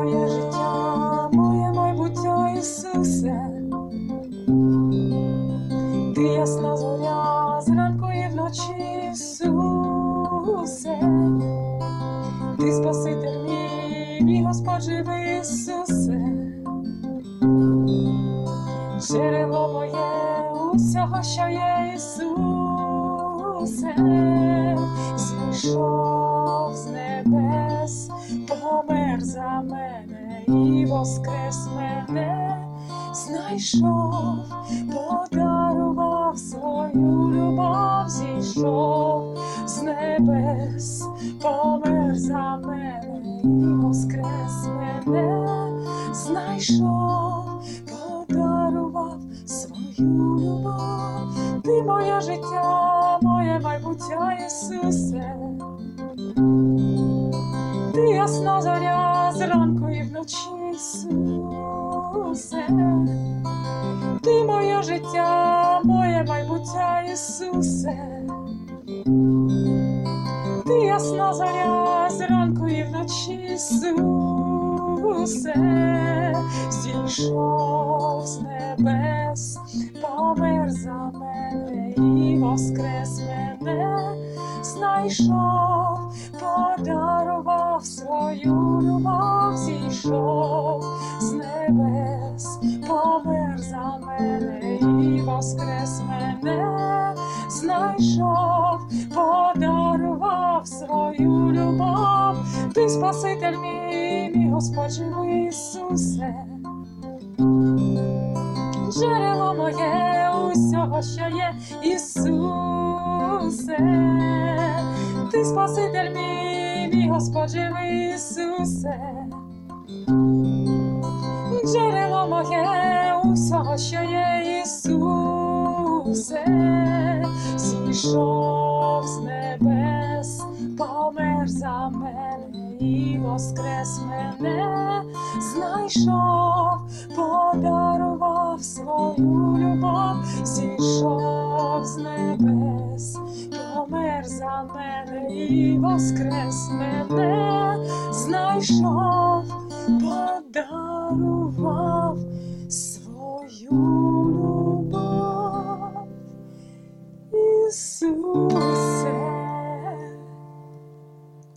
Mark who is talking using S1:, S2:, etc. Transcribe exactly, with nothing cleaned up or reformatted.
S1: моє життя, моє майбуття, Ісусе. Ти ясна зоря зранку і вночі, Ісусе. Ти Спаситель мій, мій Господь живий, Ісусе. Джерело моє усього, що є, Ісусе. Зійшов з небес, помер за мене і воскрес мене. Знайшов, подарував свою любов, зійшов з небес, помер за мене і воскрес мене. Знайшов, подарував свою любов. Ти моє життя, моє майбуття, Ісусе. Ти ясна зоря зранку і вночі, Ісусе. Ти моє життя, моє майбуття, Ісусе. Ти ясна зоря зранку і вночі, Ісусе. Зійшов з небес, помер за мене і воскрес мене. Знайшов, подарував свою любов, зійшов з небес, помер за мене і воскрес мене. Знайшов, подарував свою любов. Ти Спаситель мій, мій Господь живий, Ісусе. Джерело моє усього, що є, Ісусе. Ти Спаситель мій, мій Господь живий, Ісусе. Джерело моє усього, що є, Ісусе. Зійшов з небес, помер за мене і воскрес мене. Знайшов, подарував свою любов, зійшов з небес, помер за мене і воскрес мене. Знайшов, подарував свою любов, Ісус.